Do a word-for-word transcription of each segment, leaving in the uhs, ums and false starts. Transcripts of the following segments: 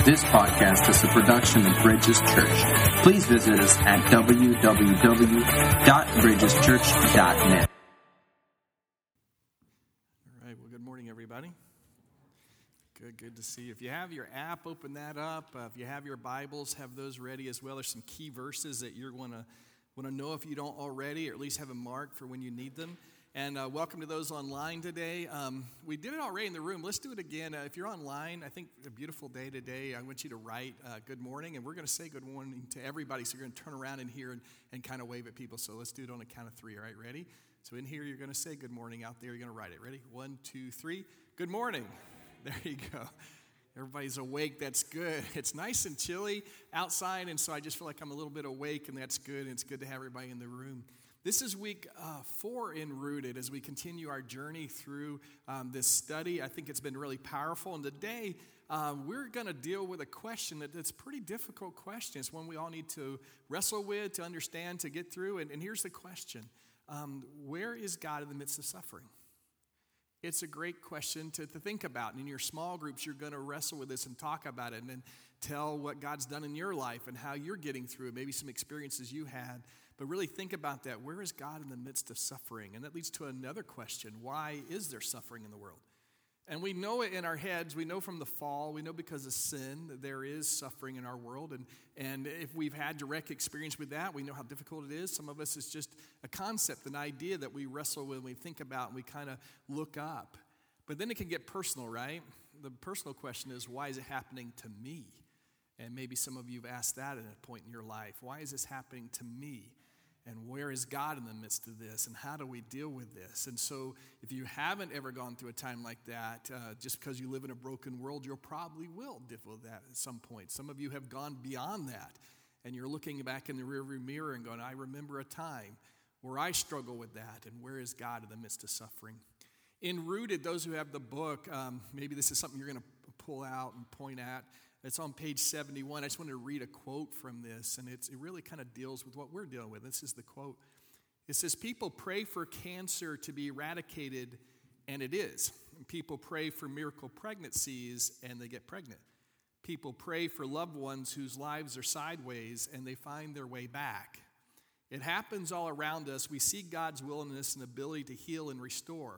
This podcast is a production of Bridges Church. Please visit us at w w w dot bridges church dot net. All right, well, good morning, everybody. Good, good to see you. If you have your app, open that up. Uh, if you have your Bibles, have those ready as well. There's some key verses that you're going to want to know if you don't already, or at least have them marked for when you need them. And uh, welcome to those online today. Um, we did it already in the room. Let's do it again. Uh, if you're online, I think a beautiful day today. I want you to write uh, good morning, and we're going to say good morning to everybody. So you're going to turn around in here and, and kind of wave at people. So let's do it on a count of three. All right, ready? So in here, you're going to say good morning. Out there, you're going to write it. Ready? One, two, three. Good morning. There you go. Everybody's awake. That's good. It's nice and chilly outside, and so I just feel like I'm a little bit awake, and that's good. And it's good to have everybody in the room. This is week uh, four in Rooted as we continue our journey through um, this study. I think it's been really powerful. And today, um, we're going to deal with a question that, that's a pretty difficult question. It's one we all need to wrestle with, to understand, to get through. And, and here's the question. Um, where is God in the midst of suffering? It's a great question to, to think about. And in your small groups, you're going to wrestle with this and talk about it and then tell what God's done in your life and how you're getting through it, maybe some experiences you had. But really think about that. Where is God in the midst of suffering? And that leads to another question. Why is there suffering in the world? And we know it in our heads. We know from the fall. We know because of sin that there is suffering in our world. And, and if we've had direct experience with that, we know how difficult it is. Some of us, it's just a concept, an idea that we wrestle with, we think about, and we kind of look up. But then it can get personal, right? The personal question is, why is it happening to me? And maybe some of you have asked that at a point in your life. Why is this happening to me? And where is God in the midst of this? And how do we deal with this? And so if you haven't ever gone through a time like that, uh, just because you live in a broken world, you probably will deal with that at some point. Some of you have gone beyond that. And you're looking back in the rearview mirror and going, I remember a time where I struggle with that. And where is God in the midst of suffering? In Rooted, those who have the book, um, maybe this is something you're going to pull out and point at. It's on page seventy-one. I just wanted to read a quote from this, and it's, it really kind of deals with what we're dealing with. This is the quote. It says, people pray for cancer to be eradicated, and it is. People pray for miracle pregnancies, and they get pregnant. People pray for loved ones whose lives are sideways, and they find their way back. It happens all around us. We see God's willingness and ability to heal and restore.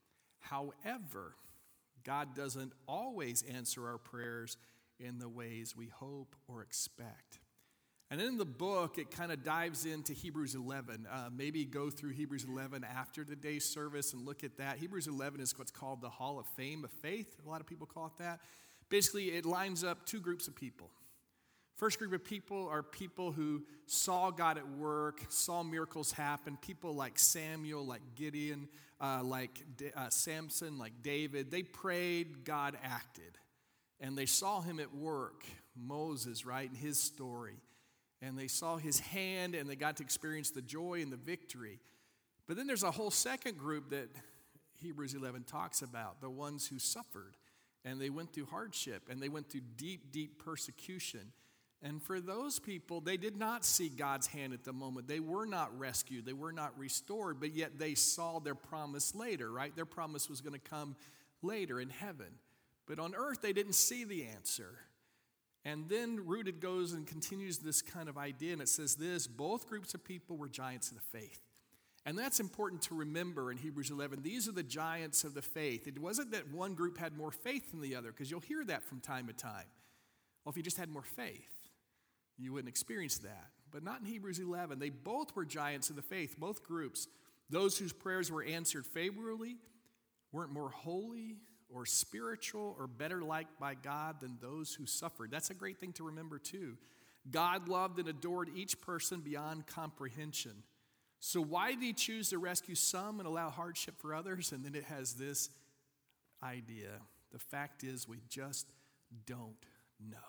However, God doesn't always answer our prayers in the ways we hope or expect. And in the book, it kind of dives into Hebrews eleven. Uh, maybe go through Hebrews eleven after today's service and look at that. Hebrews eleven is what's called the Hall of Fame of Faith. A lot of people call it that. Basically, it lines up two groups of people. First group of people are people who saw God at work, saw miracles happen. People like Samuel, like Gideon, uh, like uh, Samson, like David. They prayed, God acted. And they saw him at work, Moses, right, in his story. And they saw his hand, and they got to experience the joy and the victory. But then there's a whole second group that Hebrews eleven talks about, the ones who suffered. And they went through hardship, and they went through deep, deep persecution. And for those people, they did not see God's hand at the moment. They were not rescued. They were not restored, but yet they saw their promise later, right? Their promise was going to come later in heaven. But on earth, they didn't see the answer. And then Rooted goes and continues this kind of idea, and it says this, both groups of people were giants of the faith. And that's important to remember in Hebrews eleven. These are the giants of the faith. It wasn't that one group had more faith than the other, because you'll hear that from time to time. Well, if you just had more faith, you wouldn't experience that. But not in Hebrews eleven. They both were giants of the faith, both groups. Those whose prayers were answered favorably weren't more holy or spiritual or better liked by God than those who suffered. That's a great thing to remember too. God loved and adored each person beyond comprehension. So why did he choose to rescue some and allow hardship for others? And then it has this idea. The fact is, we just don't know.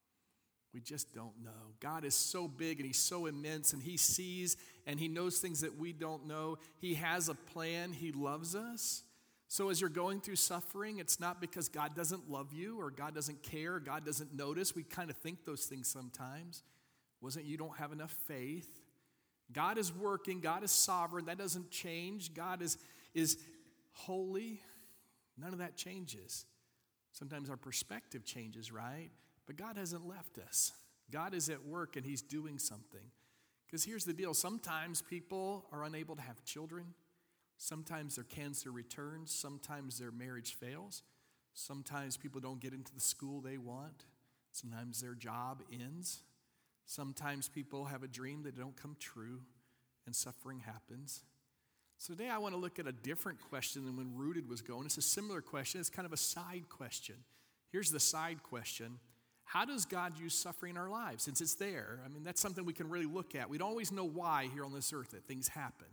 We just don't know. God is so big and he's so immense, and he sees and he knows things that we don't know. He has a plan. He loves us. So as you're going through suffering, it's not because God doesn't love you or God doesn't care, or God doesn't notice. We kind of think those things sometimes. Wasn't you don't have enough faith. God is working. God is sovereign. That doesn't change. God is, is holy. None of that changes. Sometimes our perspective changes, right? But God hasn't left us. God is at work and he's doing something. Because here's the deal. Sometimes people are unable to have children. Sometimes their cancer returns. Sometimes their marriage fails. Sometimes people don't get into the school they want. Sometimes their job ends. Sometimes people have a dream that don't come true and suffering happens. So today I want to look at a different question than when Rooted was going. It's a similar question. It's kind of a side question. Here's the side question. How does God use suffering in our lives? Since it's there, I mean, that's something we can really look at. We don't always know why here on this earth that things happen.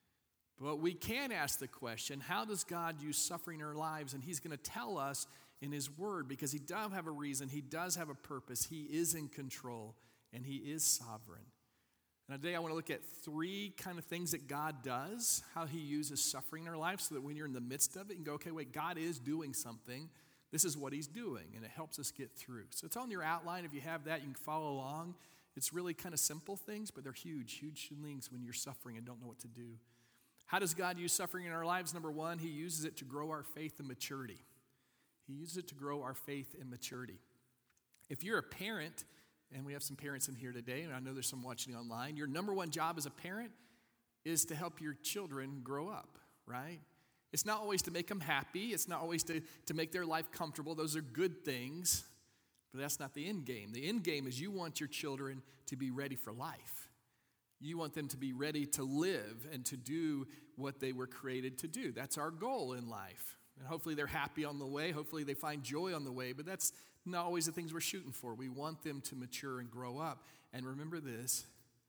But we can ask the question, how does God use suffering in our lives? And he's going to tell us in his word, because he does have a reason. He does have a purpose. He is in control, and he is sovereign. And today I want to look at three kind of things that God does, how he uses suffering in our lives, so that when you're in the midst of it, you can go, okay, wait, God is doing something. This is what he's doing, and it helps us get through. So it's on your outline. If you have that, you can follow along. It's really kind of simple things, but they're huge, huge things when you're suffering and don't know what to do. How does God use suffering in our lives? Number one, he uses it to grow our faith and maturity. He uses it to grow our faith and maturity. If you're a parent, and we have some parents in here today, and I know there's some watching online, your number one job as a parent is to help your children grow up, right? It's not always to make them happy. It's not always to, to make their life comfortable. Those are good things, but that's not the end game. The end game is you want your children to be ready for life. You want them to be ready to live and to do what they were created to do. That's our goal in life. And hopefully they're happy on the way. Hopefully they find joy on the way, but that's not always the things we're shooting for. We want them to mature and grow up. And remember this,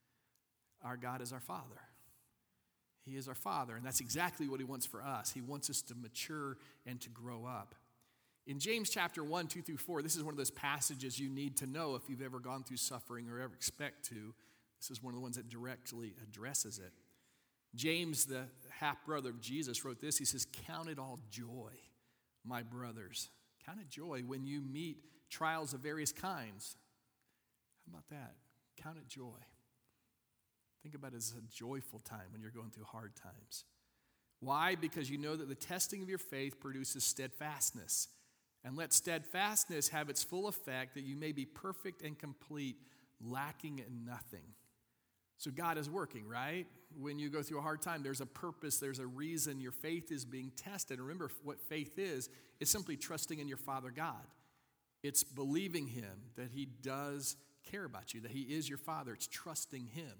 our God is our Father. He is our Father, and that's exactly what he wants for us. He wants us to mature and to grow up. In James chapter one, two through four, this is one of those passages you need to know if you've ever gone through suffering or ever expect to. This is one of the ones that directly addresses it. James, the half-brother of Jesus, wrote this. He says, "Count it all joy, my brothers. Count it joy when you meet trials of various kinds." How about that? Count it joy. Think about it as a joyful time when you're going through hard times. Why? Because you know that the testing of your faith produces steadfastness. And let steadfastness have its full effect, that you may be perfect and complete, lacking in nothing. So God is working, right? When you go through a hard time, there's a purpose, there's a reason. Your faith is being tested. And remember what faith is. It's simply trusting in your Father God. It's believing him that he does care about you, that he is your Father. It's trusting him.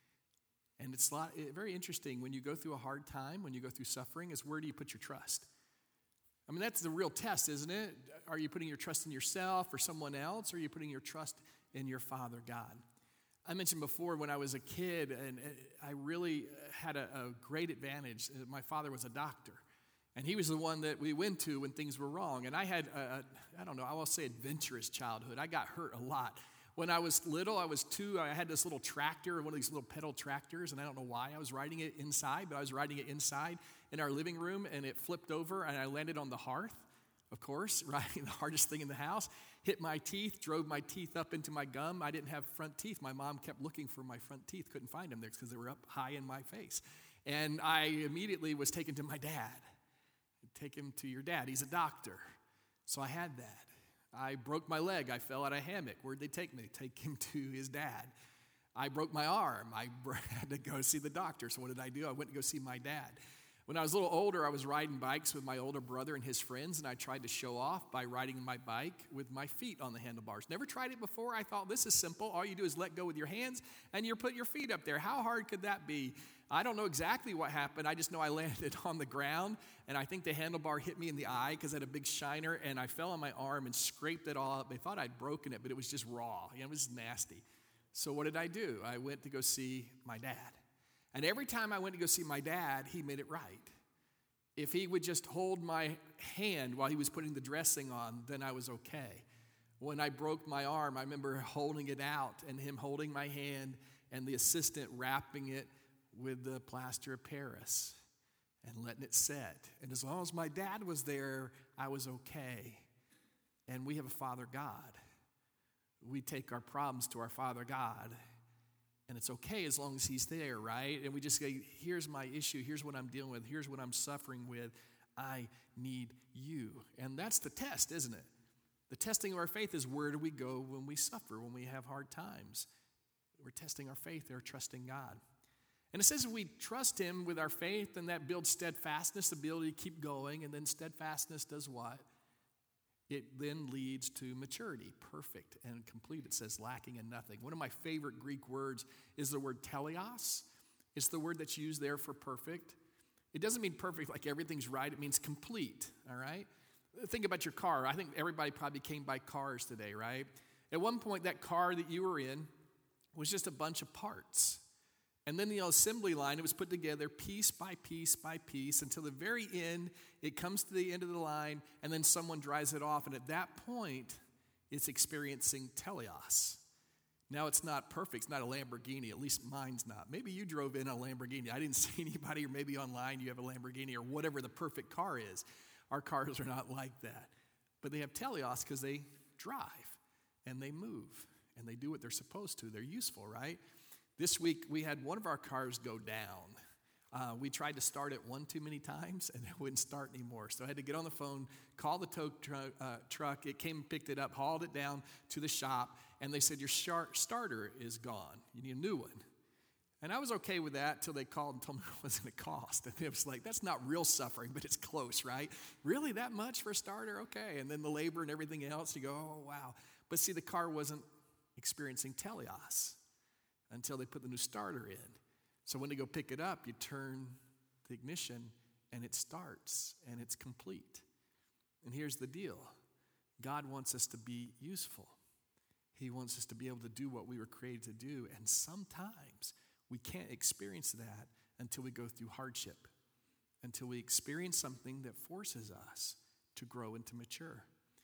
And it's a lot, very interesting when you go through a hard time, when you go through suffering, is where do you put your trust? I mean, that's the real test, isn't it? Are you putting your trust in yourself or someone else, or are you putting your trust in your Father God? I mentioned before when I was a kid, and I really had a, a great advantage. My father was a doctor, and he was the one that we went to when things were wrong. And I had, a, a, I don't know, I will say adventurous childhood. I got hurt a lot. When I was little, I was two, I had this little tractor, one of these little pedal tractors, and I don't know why I was riding it inside, but I was riding it inside in our living room, and it flipped over, and I landed on the hearth, of course, right? The hardest thing in the house. Hit my teeth, drove my teeth up into my gum. I didn't have front teeth. My mom kept looking for my front teeth, couldn't find them there because they were up high in my face. And I immediately was taken to my dad. Take him to your dad. He's a doctor. So I had that. I broke my leg. I fell out of a hammock. Where'd they take me? Take him to his dad. I broke my arm. I had to go see the doctor. So what did I do? I went to go see my dad. When I was a little older, I was riding bikes with my older brother and his friends, and I tried to show off by riding my bike with my feet on the handlebars. Never tried it before. I thought, this is simple. All you do is let go with your hands, and you put your feet up there. How hard could that be? I don't know exactly what happened. I just know I landed on the ground, and I think the handlebar hit me in the eye because I had a big shiner, and I fell on my arm and scraped it all up. They thought I'd broken it, but it was just raw. You know, it was nasty. So what did I do? I went to go see my dad. And every time I went to go see my dad, he made it right. If he would just hold my hand while he was putting the dressing on, then I was okay. When I broke my arm, I remember holding it out and him holding my hand and the assistant wrapping it with the plaster of Paris and letting it set. And as long as my dad was there, I was okay. And we have a Father God. We take our problems to our Father God. And it's okay as long as he's there, right? And we just say, here's my issue. Here's what I'm dealing with. Here's what I'm suffering with. I need you. And that's the test, isn't it? The testing of our faith is where do we go when we suffer, when we have hard times. We're testing our faith, they're trusting God. And it says if we trust him with our faith, then that builds steadfastness, the ability to keep going. And then steadfastness does what? It then leads to maturity, perfect and complete. It says lacking in nothing. One of my favorite Greek words is the word teleos. It's the word that's used there for perfect. It doesn't mean perfect like everything's right. It means complete, all right? Think about your car. I think everybody probably came by cars today, right? At one point, that car that you were in was just a bunch of parts. And then the assembly line, it was put together piece by piece by piece until the very end, it comes to the end of the line, and then someone drives it off. And at that point, it's experiencing teleos. Now, it's not perfect. It's not a Lamborghini. At least mine's not. Maybe you drove in a Lamborghini. I didn't see anybody, or maybe online you have a Lamborghini or whatever the perfect car is. Our cars are not like that. But they have teleos because they drive, and they move, and they do what they're supposed to. They're useful, right? This week, we had one of our cars go down. Uh, we tried to start it one too many times, and it wouldn't start anymore. So I had to get on the phone, call the tow tr- uh, truck. It came and picked it up, hauled it down to the shop, and they said, your shar- starter is gone. You need a new one. And I was okay with that until they called and told me what it was going to cost. And it was like, that's not real suffering, but it's close, right? Really, that much for a starter? Okay. And then the labor and everything else, you go, oh, wow. But see, the car wasn't experiencing teleos until they put the new starter in. So when they go pick it up, you turn the ignition, and it starts, and it's complete. And here's the deal. God wants us to be useful. He wants us to be able to do what we were created to do, and sometimes we can't experience that until we go through hardship, until we experience something that forces us to grow and to mature.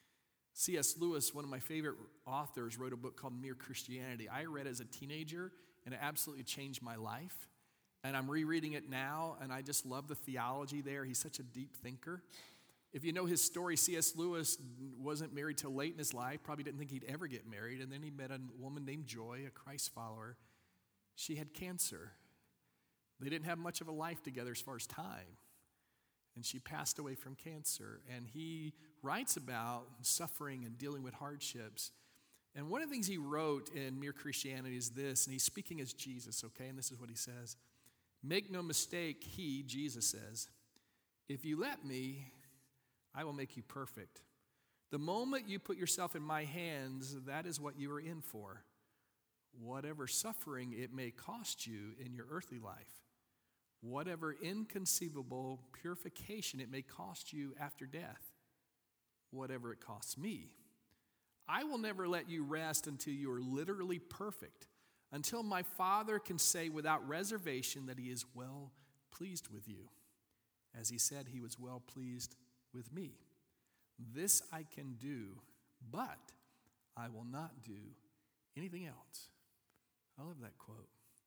C S Lewis, one of my favorite authors, wrote a book called Mere Christianity. I read it as a teenager, and it absolutely changed my life. And I'm rereading it now, and I just love the theology there. He's such a deep thinker. If you know his story, C S Lewis wasn't married till late in his life, probably didn't think he'd ever get married, and then he met a woman named Joy, a Christ follower. She had cancer. They didn't have much of a life together as far as time. And she passed away from cancer. And he writes about suffering and dealing with hardships. And one of the things he wrote in Mere Christianity is this, and he's speaking as Jesus, okay? And this is what he says. Make no mistake, he, Jesus says, if you let me, I will make you perfect. The moment you put yourself in my hands, that is what you are in for. Whatever suffering it may cost you in your earthly life, whatever inconceivable purification it may cost you after death, whatever it costs me, I will never let you rest until you are literally perfect, until my Father can say without reservation that he is well pleased with you, as he said he was well pleased with me. This I can do, but I will not do anything else. I love that quote.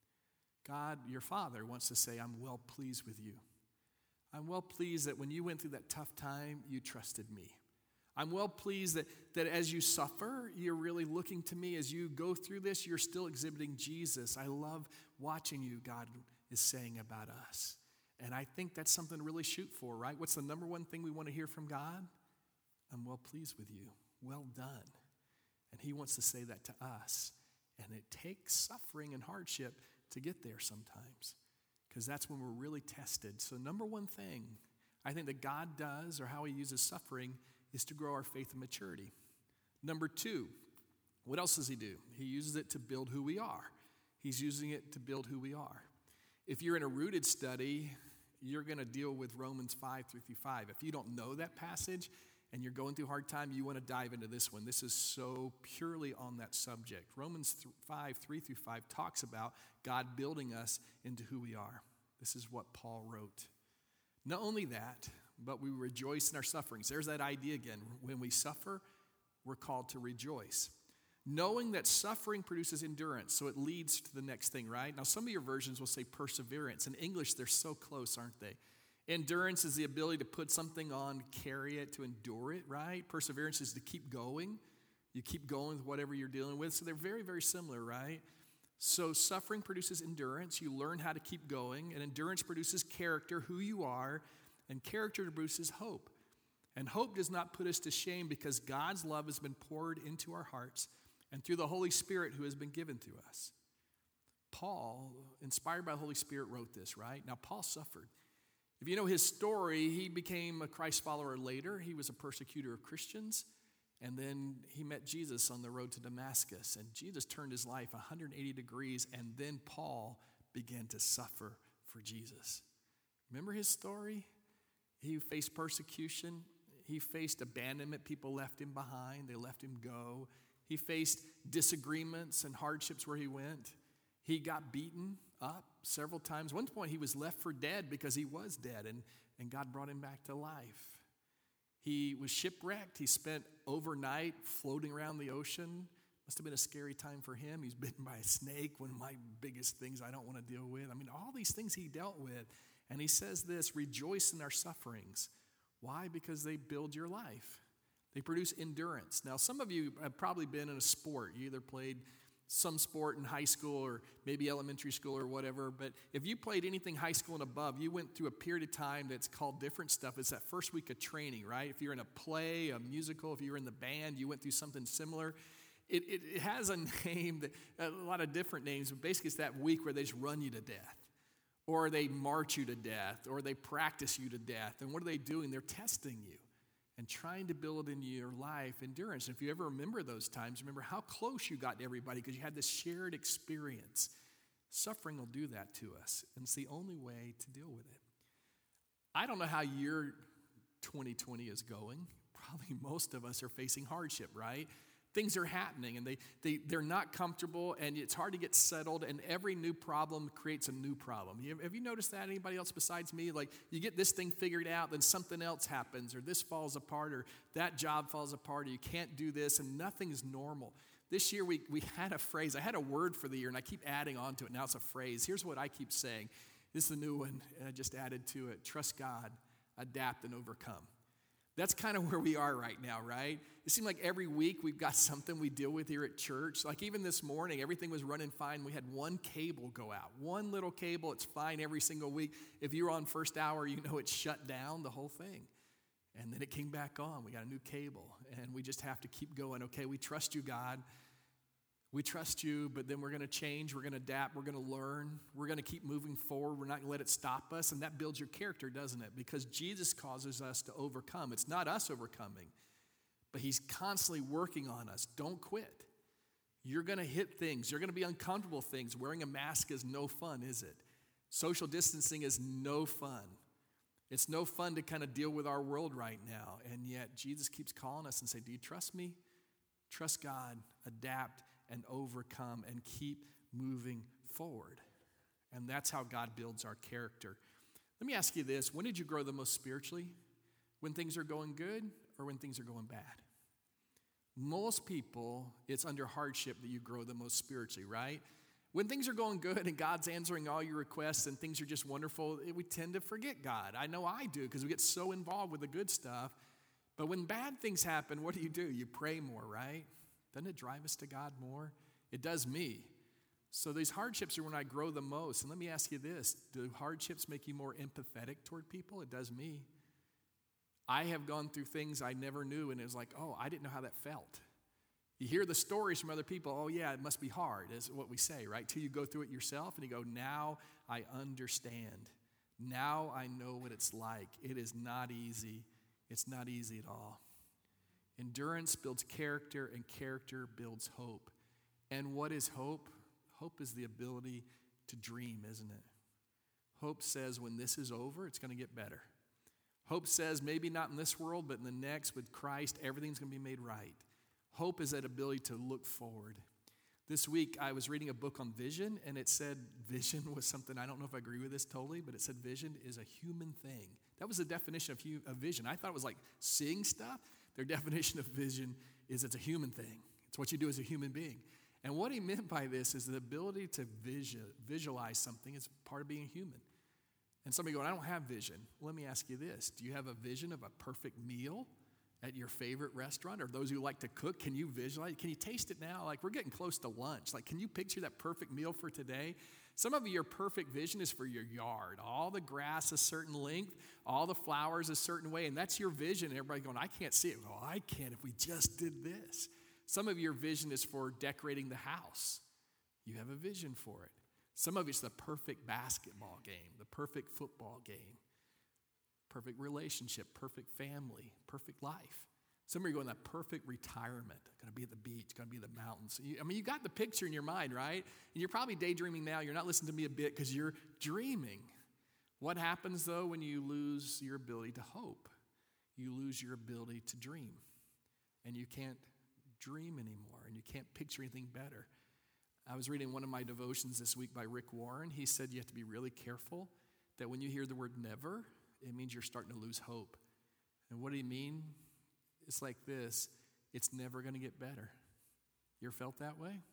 God, your Father, wants to say, I'm well pleased with you. I'm well pleased that when you went through that tough time, you trusted me. I'm well pleased that, that as you suffer, you're really looking to me. As you go through this, you're still exhibiting Jesus. I love watching you, God is saying about us. And I think that's something to really shoot for, right? What's the number one thing we want to hear from God? I'm well pleased with you. Well done. And he wants to say that to us. And it takes suffering and hardship to get there sometimes, because that's when we're really tested. So number one thing I think that God does, or how he uses suffering, is to grow our faith and maturity. Number two, what else does he do? He uses it to build who we are. He's using it to build who we are. If you're in a rooted study, you're going to deal with Romans five, three through five. If you don't know that passage and you're going through a hard time, you want to dive into this one. This is so purely on that subject. Romans five, three through five talks about God building us into who we are. This is what Paul wrote. Not only that, but we rejoice in our sufferings. There's that idea again. When we suffer, we're called to rejoice. Knowing that suffering produces endurance, so it leads to the next thing, right? Now, some of your versions will say perseverance. In English, they're so close, aren't they? Endurance is the ability to put something on, carry it, to endure it, right? Perseverance is to keep going. You keep going with whatever you're dealing with. So they're very, very similar, right? So suffering produces endurance. You learn how to keep going. And endurance produces character, who you are. And character produces hope. And hope does not put us to shame because God's love has been poured into our hearts and through the Holy Spirit who has been given to us. Paul, inspired by the Holy Spirit, wrote this, right? Now, Paul suffered. If you know his story, he became a Christ follower later. He was a persecutor of Christians. And then he met Jesus on the road to Damascus. And Jesus turned his life one hundred eighty degrees. And then Paul began to suffer for Jesus. Remember his story? He faced persecution. He faced abandonment. People left him behind. They left him go. He faced disagreements and hardships where he went. He got beaten up several times. One point he was left for dead because he was dead, and, and God brought him back to life. He was shipwrecked. He spent overnight floating around the ocean. Must have been a scary time for him. He's bitten by a snake, one of my biggest things I don't want to deal with. I mean, all these things he dealt with. And he says this, rejoice in our sufferings. Why? Because they build your life. They produce endurance. Now, some of you have probably been in a sport. You either played some sport in high school or maybe elementary school or whatever, but if you played anything high school and above, you went through a period of time that's called different stuff. It's that first week of training, right? If you're in a play, a musical, if you're in the band, you went through something similar. It, it, it has a name, that, a lot of different names, but basically it's that week where they just run you to death, or they march you to death, or they practice you to death. And what are they doing? They're testing you and trying to build in your life endurance. And if you ever remember those times, remember how close you got to everybody because you had this shared experience. Suffering will do that to us, and it's the only way to deal with it. I don't know how your twenty twenty is going. Probably most of us are facing hardship, right? Things are happening, and they, they, they're not comfortable, and it's hard to get settled, and every new problem creates a new problem. You, have you noticed that? Anybody else besides me? Like, you get this thing figured out, then something else happens, or this falls apart, or that job falls apart, or you can't do this, and nothing's normal. This year, we, we had a phrase. I had a word for the year, and I keep adding on to it. Now it's a phrase. Here's what I keep saying. This is the new one, and I just added to it. Trust God, adapt, and overcome. That's kind of where we are right now, right? It seems like every week we've got something we deal with here at church. Like even this morning, everything was running fine. We had one cable go out. One little cable, it's fine every single week. If you're on first hour, you know it's shut down, the whole thing. And then it came back on. We got a new cable. And we just have to keep going. Okay, we trust you, God. We trust you, but then we're going to change. We're going to adapt. We're going to learn. We're going to keep moving forward. We're not going to let it stop us. And that builds your character, doesn't it? Because Jesus causes us to overcome. It's not us overcoming, but he's constantly working on us. Don't quit. You're going to hit things. You're going to be uncomfortable things. Wearing a mask is no fun, is it? Social distancing is no fun. It's no fun to kind of deal with our world right now. And yet Jesus keeps calling us and saying, do you trust me? Trust God, adapt, and overcome, and keep moving forward. And that's how God builds our character. Let me ask you this. When did you grow the most spiritually? When things are going good or when things are going bad? Most people, it's under hardship that you grow the most spiritually, right? When things are going good and God's answering all your requests and things are just wonderful, we tend to forget God. I know I do because we get so involved with the good stuff. But when bad things happen, what do you do? You pray more, right? Doesn't it drive us to God more? It does me. So these hardships are when I grow the most. And let me ask you this. Do hardships make you more empathetic toward people? It does me. I have gone through things I never knew, and it was like, oh, I didn't know how that felt. You hear the stories from other people. Oh, yeah, it must be hard, is what we say, right? Till you go through it yourself, and you go, now I understand. Now I know what it's like. It is not easy. It's not easy at all. Endurance builds character, and character builds hope. And what is hope? Hope is the ability to dream, isn't it? Hope says when this is over, it's going to get better. Hope says maybe not in this world, but in the next with Christ, everything's going to be made right. Hope is that ability to look forward. This week, I was reading a book on vision, and it said vision was something, I don't know if I agree with this totally, but it said vision is a human thing. That was the definition of, hu- of vision. I thought it was like seeing stuff. Their definition of vision is it's a human thing. It's what you do as a human being. And what he meant by this is the ability to visual, visualize something is part of being human. And somebody going, I don't have vision. Well, let me ask you this. Do you have a vision of a perfect meal at your favorite restaurant? Or those who like to cook, can you visualize? Can you taste it now? Like, we're getting close to lunch. Like, can you picture that perfect meal for today? Some of you, your perfect vision is for your yard. All the grass a certain length, all the flowers a certain way, and that's your vision. And everybody going, I can't see it. Well, I can if we just did this. Some of your vision is for decorating the house. You have a vision for it. Some of it's the perfect basketball game, the perfect football game, perfect relationship, perfect family, perfect life. Some of you are going, that perfect retirement, going to be at the beach, going to be at the mountains. You, I mean, you got the picture in your mind, right? And you're probably daydreaming now. You're not listening to me a bit because you're dreaming. What happens, though, when you lose your ability to hope? You lose your ability to dream. And you can't dream anymore, and you can't picture anything better. I was reading one of my devotions this week by Rick Warren. He said you have to be really careful that when you hear the word never, it means you're starting to lose hope. And what do you mean? It's like this, it's never going to get better. You ever felt that way?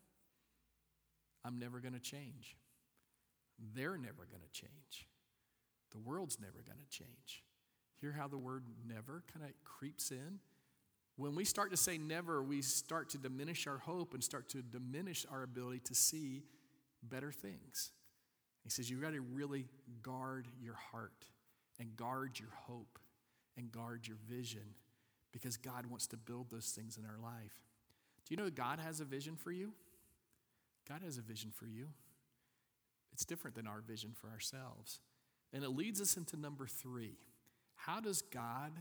I'm never going to change. They're never going to change. The world's never going to change. Hear how the word never kind of creeps in? When we start to say never, we start to diminish our hope and start to diminish our ability to see better things. He says you've got to really guard your heart and guard your hope and guard your vision, because God wants to build those things in our life. Do you know God has a vision for you? God has a vision for you. It's different than our vision for ourselves. And it leads us into number three. How does God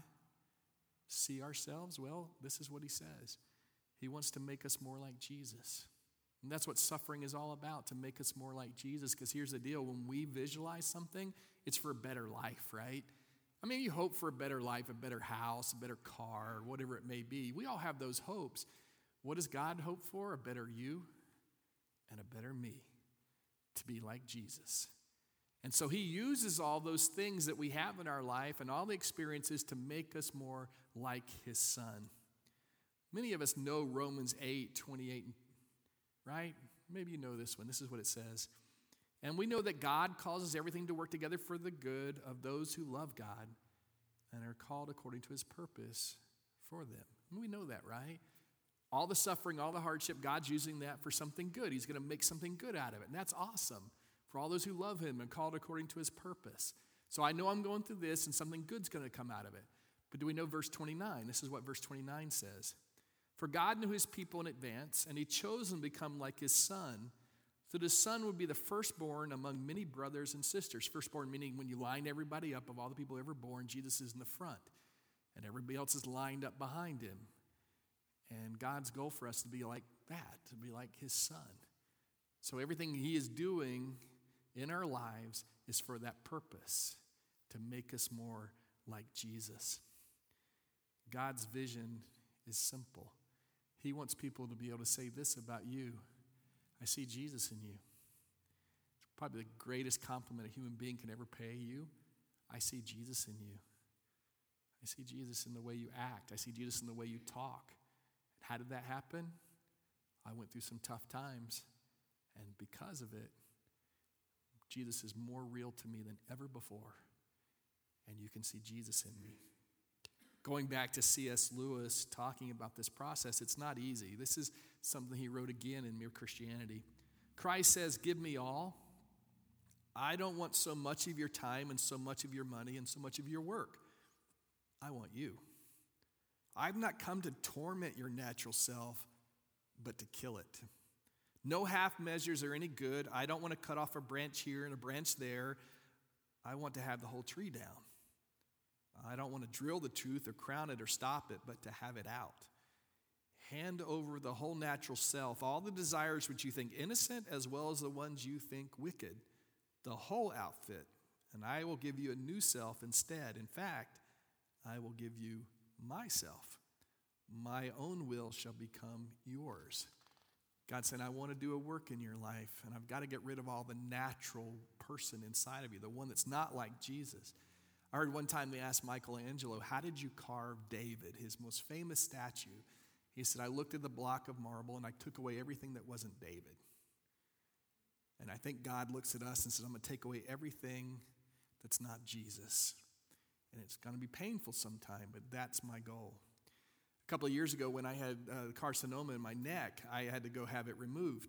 see ourselves? Well, this is what he says. He wants to make us more like Jesus. And that's what suffering is all about, to make us more like Jesus. Because here's the deal. When we visualize something, it's for a better life, right? I mean, you hope for a better life, a better house, a better car, whatever it may be. We all have those hopes. What does God hope for? A better you and a better me, to be like Jesus. And so he uses all those things that we have in our life and all the experiences to make us more like his son. Many of us know Romans eight twenty-eight, right? Maybe you know this one. This is what it says. And we know that God causes everything to work together for the good of those who love God and are called according to his purpose for them. And we know that, right? All the suffering, all the hardship, God's using that for something good. He's going to make something good out of it. And that's awesome for all those who love him and called according to his purpose. So I know I'm going through this and something good's going to come out of it. But do we know verse twenty-nine? This is what verse twenty-nine says. For God knew his people in advance, and he chose them to become like his son, so the son would be the firstborn among many brothers and sisters. Firstborn meaning when you line everybody up, of all the people ever born, Jesus is in the front. And everybody else is lined up behind him. And God's goal for us to be like that, to be like his son. So everything he is doing in our lives is for that purpose, to make us more like Jesus. God's vision is simple. He wants people to be able to say this about you. I see Jesus in you. It's probably the greatest compliment a human being can ever pay you. I see Jesus in you. I see Jesus in the way you act. I see Jesus in the way you talk. How did that happen? I went through some tough times, and because of it, Jesus is more real to me than ever before, and you can see Jesus in me. Going back to C S Lewis talking about this process, it's not easy. This is something he wrote again in Mere Christianity. Christ says, give me all. I don't want so much of your time and so much of your money and so much of your work. I want you. I've not come to torment your natural self, but to kill it. No half measures are any good. I don't want to cut off a branch here and a branch there. I want to have the whole tree down. I don't want to drill the tooth or crown it or stop it, but to have it out. Hand over the whole natural self, all the desires which you think innocent as well as the ones you think wicked, the whole outfit, and I will give you a new self instead. In fact, I will give you myself. My own will shall become yours. God said, I want to do a work in your life, and I've got to get rid of all the natural person inside of you, the one that's not like Jesus. I heard one time they asked Michelangelo, how did you carve David, his most famous statue? He said, I looked at the block of marble and I took away everything that wasn't David. And I think God looks at us and says, I'm going to take away everything that's not Jesus. And it's going to be painful sometime, but that's my goal. A couple of years ago when I had uh, carcinoma in my neck, I had to go have it removed.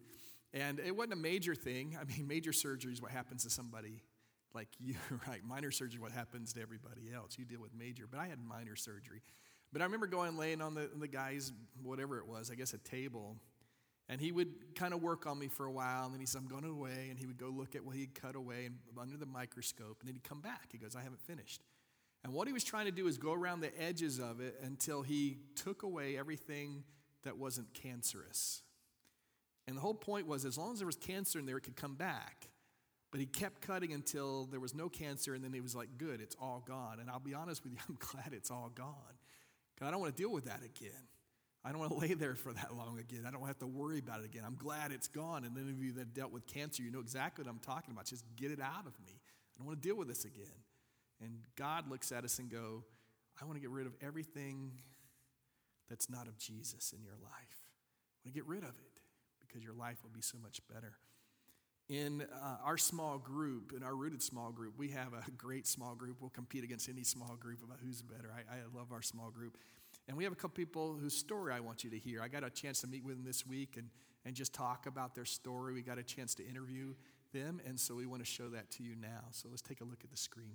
And it wasn't a major thing. I mean, major surgery is what happens to somebody like you, right? Minor surgery is what happens to everybody else. You deal with major, but I had minor surgery. But I remember going laying on the, the guy's, whatever it was, I guess a table, and he would kind of work on me for a while, and then he said, I'm going away, and he would go look at what he'd cut away and, under the microscope, and then he'd come back. He goes, I haven't finished. And what he was trying to do is go around the edges of it until he took away everything that wasn't cancerous. And the whole point was, as long as there was cancer in there, it could come back. But he kept cutting until there was no cancer, and then he was like, good, it's all gone. And I'll be honest with you, I'm glad it's all gone. Because I don't want to deal with that again. I don't want to lay there for that long again. I don't have to worry about it again. I'm glad it's gone. And any of you that dealt with cancer, you know exactly what I'm talking about. Just get it out of me. I don't want to deal with this again. And God looks at us and go, I want to get rid of everything that's not of Jesus in your life. I want to get rid of it because your life will be so much better. In uh, our small group, in our Rooted small group, we have a great small group. We'll compete against any small group about who's better. I, I love our small group. And we have a couple people whose story I want you to hear. I got a chance to meet with them this week and, and just talk about their story. We got a chance to interview them, and so we want to show that to you now. So let's take a look at the screen.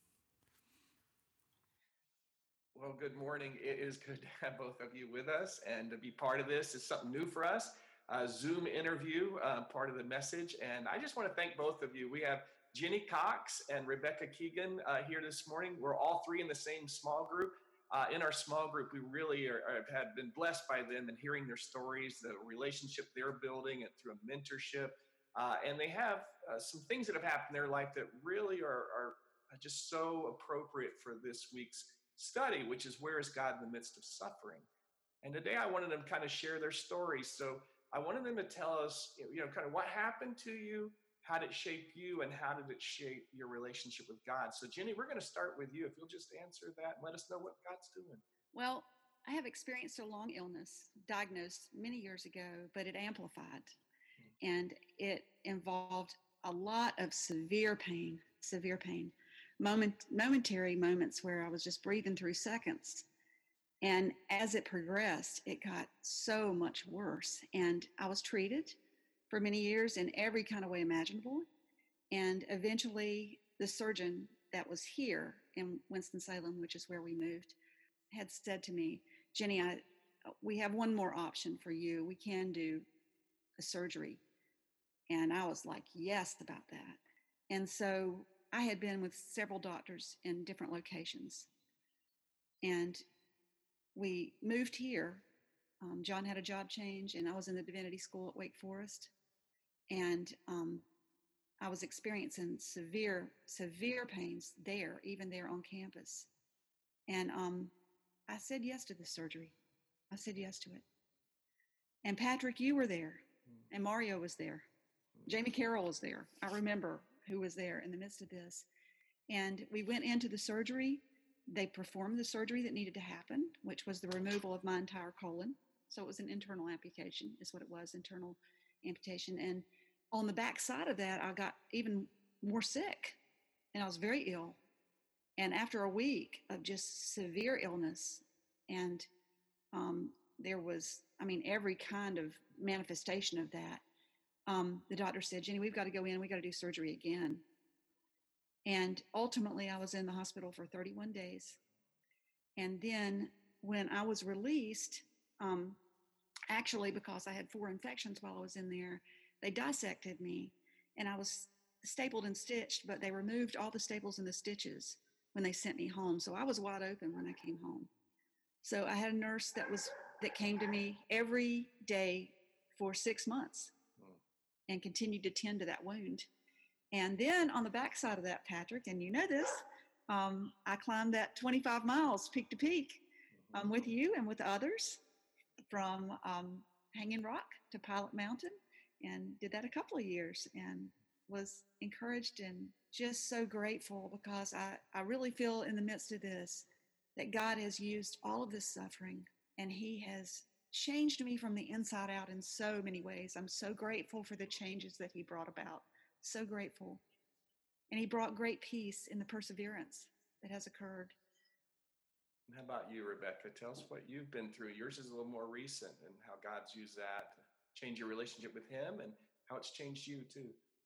Well, good morning. It is good to have both of you with us and to be part of this. It's something new for us. Uh, Zoom interview, uh, part of the message. And I just want to thank both of you. We have Jenny Cox and Rebecca Keegan uh, here this morning. We're all three in the same small group. Uh, in our small group, we really are, are, have been blessed by them and hearing their stories, the relationship they're building and through a mentorship. Uh, and they have uh, some things that have happened in their life that really are, are just so appropriate for this week's study, which is where is God in the midst of suffering. And today I wanted them to kind of share their stories. So I wanted them to tell us, you know, kind of what happened to you, how did it shape you, and how did it shape your relationship with God? So Jenny, we're going to start with you. If you'll just answer that and let us know what God's doing. Well, I have experienced a long illness, diagnosed many years ago, but it amplified. And it involved a lot of severe pain, severe pain, moment, momentary moments where I was just breathing through seconds. And as it progressed, it got so much worse. And I was treated for many years in every kind of way imaginable. And eventually the surgeon that was here in Winston-Salem, which is where we moved, had said to me, Jenny, I, we have one more option for you. We can do a surgery. And I was like, yes, about that. And so I had been with several doctors in different locations. And we moved here. Um, John had a job change, and I was in the divinity school at Wake Forest. And um, I was experiencing severe, severe pains there, even there on campus. And um, I said yes to the surgery. I said yes to it. And Patrick, you were there, and Mario was there. Jamie Carroll was there. I remember who was there in the midst of this. And we went into the surgery. They performed the surgery that needed to happen, which was the removal of my entire colon. So it was an internal amputation, is what it was, internal amputation. And on the back side of that, I got even more sick, and I was very ill. And after a week of just severe illness, and um, there was, I mean, every kind of manifestation of that, um, the doctor said, Jenny, we've got to go in, we got to do surgery again. And ultimately, I was in the hospital for thirty-one days. And then when I was released, um, actually, because I had four infections while I was in there, they dissected me, and I was stapled and stitched, but they removed all the staples and the stitches when they sent me home. So I was wide open when I came home. So I had a nurse that was that came to me every day for six months and continued to tend to that wound. And then on the backside of that, Patrick, and you know this, um, I climbed that twenty-five miles peak to peak um, with you and with others from um, Hanging Rock to Pilot Mountain, and did that a couple of years and was encouraged and just so grateful, because I, I really feel in the midst of this that God has used all of this suffering, and he has changed me from the inside out in so many ways. I'm so grateful for the changes that he brought about. So grateful. And he brought great peace in the perseverance that has occurred. And how about you, Rebecca? Tell us what you've been through. Yours is a little more recent, and how God's used that to change your relationship with him, and how it's changed you too.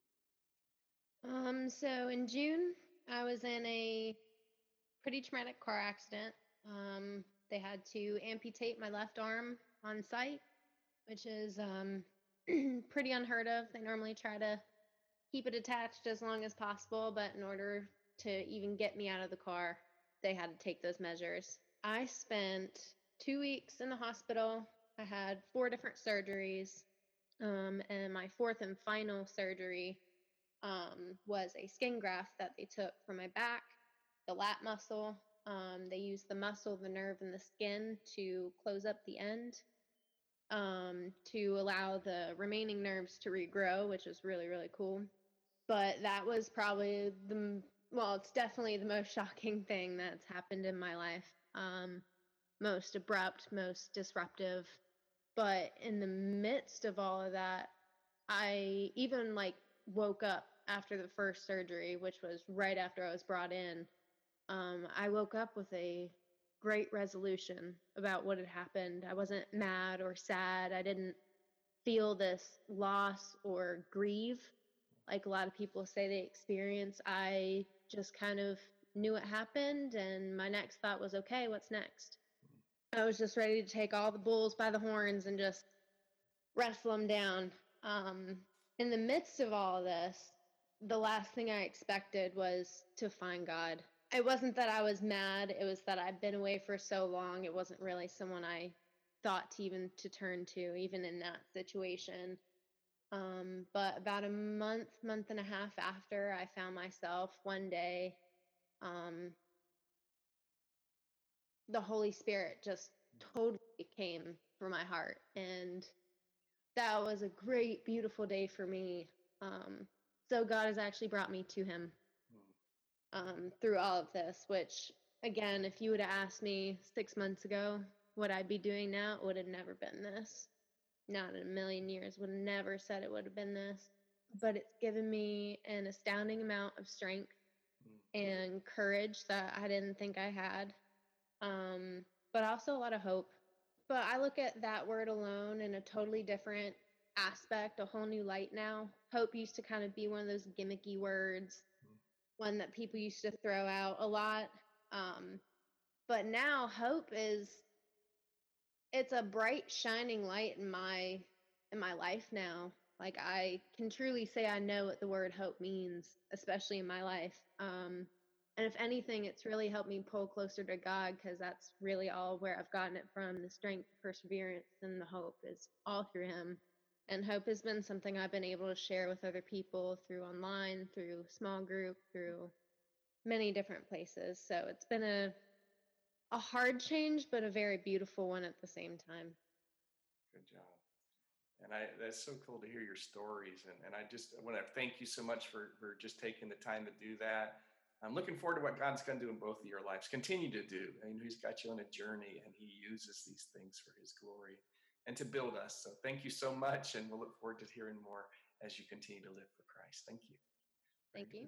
Um, so in June, I was in a pretty traumatic car accident. Um, they had to amputate my left arm on site, which is um, pretty unheard of. They normally try to keep it attached as long as possible, but in order to even get me out of the car, they had to take those measures. I spent two weeks in the hospital. I had four different surgeries, um, and my fourth and final surgery um, was a skin graft that they took from my back, the lat muscle. Um, they used the muscle, the nerve, and the skin to close up the end um, to allow the remaining nerves to regrow, which is really, really cool. But that was probably the, well, it's definitely the most shocking thing that's happened in my life. Um, most abrupt, most disruptive. But in the midst of all of that, I even like woke up after the first surgery, which was right after I was brought in. Um, I woke up with a great resolution about what had happened. I wasn't mad or sad. I didn't feel this loss or grieve like a lot of people say they experience. I just kind of knew it happened, and my next thought was, okay, what's next? I was just ready to take all the bulls by the horns and just wrestle them down. Um, in the midst of all of this, the last thing I expected was to find God. It wasn't that I was mad. It was that I'd been away for so long. It wasn't really someone I thought to even to turn to, even in that situation. Um, but about a month, month and a half after, I found myself one day, um, the Holy Spirit just totally came for my heart. And that was a great, beautiful day for me. Um, so God has actually brought me to him um, through all of this, which, again, if you would have asked me six months ago what I'd be doing now, it would have never been this. Not in a million years. Would have never said it would have been this. But it's given me an astounding amount of strength and courage that I didn't think I had. Um, but also a lot of hope. But I look at that word alone in a totally different aspect, a whole new light now. Hope used to kind of be one of those gimmicky words, one that people used to throw out a lot. Um, but now hope is, it's a bright, shining light in my in my life now. Like, I can truly say I know what the word hope means, especially in my life. Um, and if anything, it's really helped me pull closer to God, because that's really all where I've gotten it from. The strength, perseverance, and the hope is all through him. And hope has been something I've been able to share with other people through online, through small group, through many different places. So it's been a a hard change, but a very beautiful one at the same time. Good job. And I, that's so cool to hear your stories. And, and I just I want to thank you so much for, for just taking the time to do that. I'm looking forward to what God's going to do in both of your lives. Continue to do. I mean, he's got you on a journey, and he uses these things for his glory and to build us. So thank you so much. And we'll look forward to hearing more as you continue to live for Christ. Thank you. Thank you.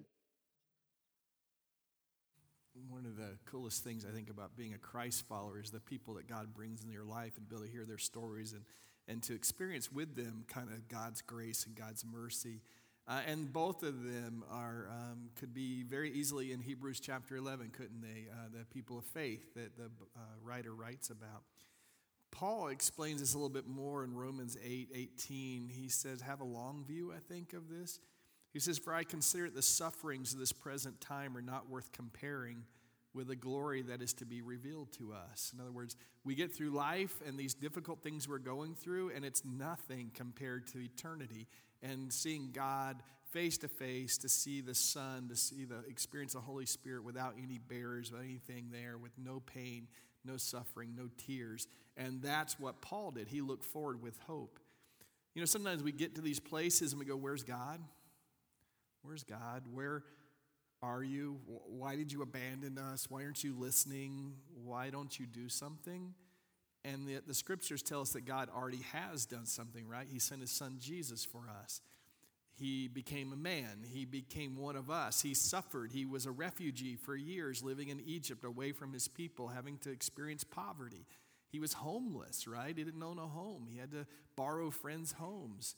One of the coolest things I think about being a Christ follower is the people that God brings into your life, and be able to hear their stories and, and to experience with them kind of God's grace and God's mercy. Uh, and both of them are um, could be very easily in Hebrews chapter eleven, couldn't they? Uh, the people of faith that the uh, writer writes about. Paul explains this a little bit more in Romans eight eighteen. He says, have a long view, I think, of this. He says, for I consider the sufferings of this present time are not worth comparing with the glory that is to be revealed to us. In other words, we get through life and these difficult things we're going through, and it's nothing compared to eternity. And seeing God face to face, to see the Son, to see the experience of the Holy Spirit without any barriers, without anything there, with no pain, no suffering, no tears. And that's what Paul did. He looked forward with hope. You know, sometimes we get to these places and we go, where's God? Where's God? Where are you? Why did you abandon us? Why aren't you listening? Why don't you do something? And the, the scriptures tell us that God already has done something, right? He sent his son Jesus for us. He became a man. He became one of us. He suffered. He was a refugee for years, living in Egypt, away from his people, having to experience poverty. He was homeless, right? He didn't own a home. He had to borrow friends' homes.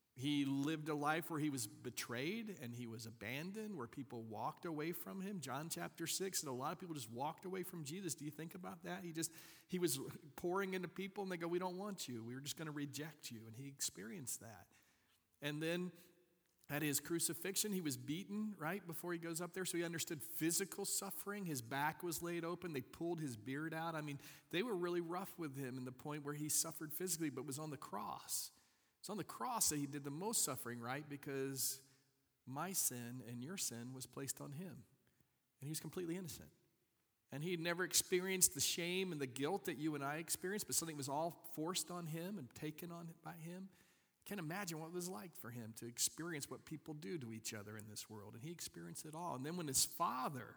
He lived a life where he was betrayed and he was abandoned, where people walked away from him. John chapter six, and a lot of people just walked away from Jesus. Do you think about that? He just, he was pouring into people and they go, we don't want you. We're just going to reject you. And he experienced that. And then at his crucifixion, he was beaten, right, before he goes up there. So he understood physical suffering. His back was laid open. They pulled his beard out. I mean, they were really rough with him in the point where he suffered physically, but was on the cross. It's on the cross that he did the most suffering, right? Because my sin and your sin was placed on him. And he was completely innocent. And he had never experienced the shame and the guilt that you and I experienced, but something was all forced on him and taken on by him. I can't imagine what it was like for him to experience what people do to each other in this world. And he experienced it all. And then when his father...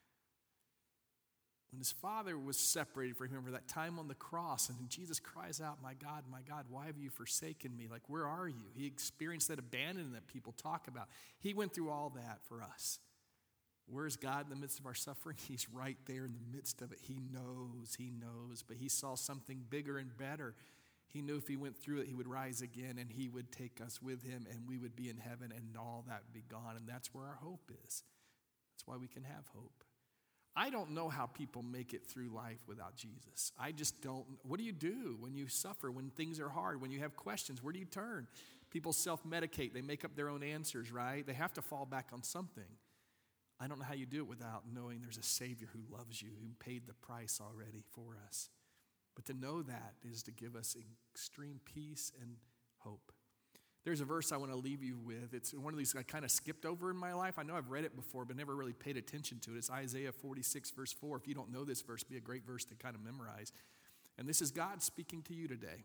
When his father was separated from him for that time on the cross, and Jesus cries out, my God, my God, why have you forsaken me? Like, where are you? He experienced that abandonment that people talk about. He went through all that for us. Where's God in the midst of our suffering? He's right there in the midst of it. He knows, he knows, but he saw something bigger and better. He knew if he went through it, he would rise again, and he would take us with him, and we would be in heaven, and all that would be gone. And that's where our hope is. That's why we can have hope. I don't know how people make it through life without Jesus. I just don't. What do you do when you suffer, when things are hard, when you have questions? Where do you turn? People self-medicate. They make up their own answers, right? They have to fall back on something. I don't know how you do it without knowing there's a Savior who loves you, who paid the price already for us. But to know that is to give us extreme peace and hope. There's a verse I want to leave you with. It's one of these I kind of skipped over in my life. I know I've read it before, but never really paid attention to it. It's Isaiah forty-six, verse four. If you don't know this verse, it'd be a great verse to kind of memorize. And this is God speaking to you today.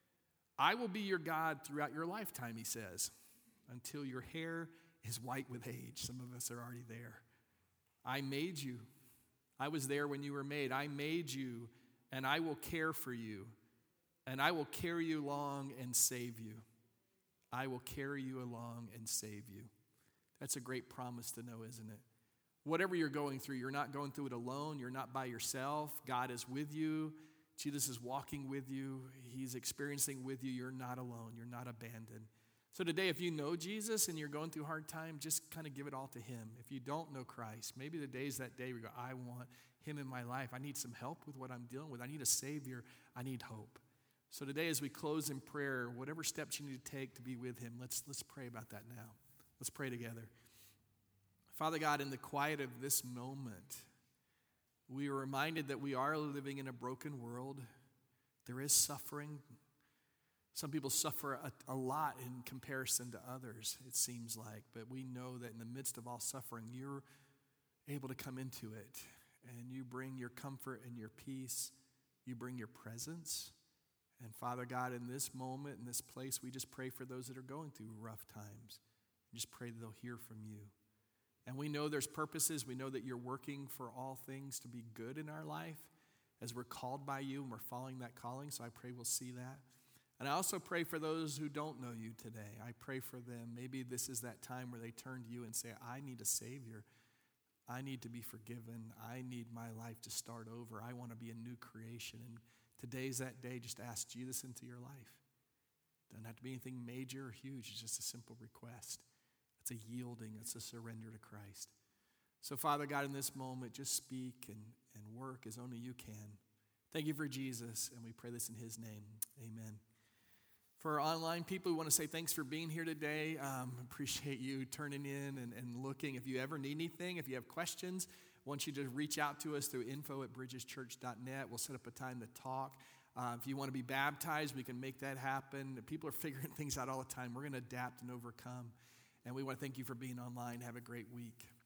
I will be your God throughout your lifetime, he says, until your hair is white with age. Some of us are already there. I made you. I was there when you were made. I made you, and I will care for you, and I will carry you along and save you. I will carry you along and save you. That's a great promise to know, isn't it? Whatever you're going through, you're not going through it alone. You're not by yourself. God is with you. Jesus is walking with you. He's experiencing with you. You're not alone. You're not abandoned. So today, if you know Jesus and you're going through a hard time, just kind of give it all to him. If you don't know Christ, maybe the day's that day where you go, I want him in my life. I need some help with what I'm dealing with. I need a Savior. I need hope. So today, as we close in prayer, whatever steps you need to take to be with him, let's, let's pray about that now. Let's pray together. Father God, in the quiet of this moment, we are reminded that we are living in a broken world. There is suffering. Some people suffer a, a lot in comparison to others, it seems like. But we know that in the midst of all suffering, you're able to come into it. And you bring your comfort and your peace. You bring your presence. And Father God, in this moment, in this place, we just pray for those that are going through rough times. We just pray that they'll hear from you. And we know there's purposes. We know that you're working for all things to be good in our life as we're called by you and we're following that calling. So I pray we'll see that. And I also pray for those who don't know you today. I pray for them. Maybe this is that time where they turn to you and say, I need a Savior. I need to be forgiven. I need my life to start over. I want to be a new creation. And today's that day. Just ask Jesus into your life. Doesn't have to be anything major or huge. It's just a simple request. It's a yielding. It's a surrender to Christ. So, Father God, in this moment, just speak and, and work as only you can. Thank you for Jesus, and we pray this in his name. Amen. For our online people, we want to say thanks for being here today. Um, appreciate you turning in and, and looking. If you ever need anything, if you have questions, I want you to reach out to us through info at bridges church dot net. We'll set up a time to talk. Uh, if you want to be baptized, we can make that happen. People are figuring things out all the time. We're going to adapt and overcome. And we want to thank you for being online. Have a great week.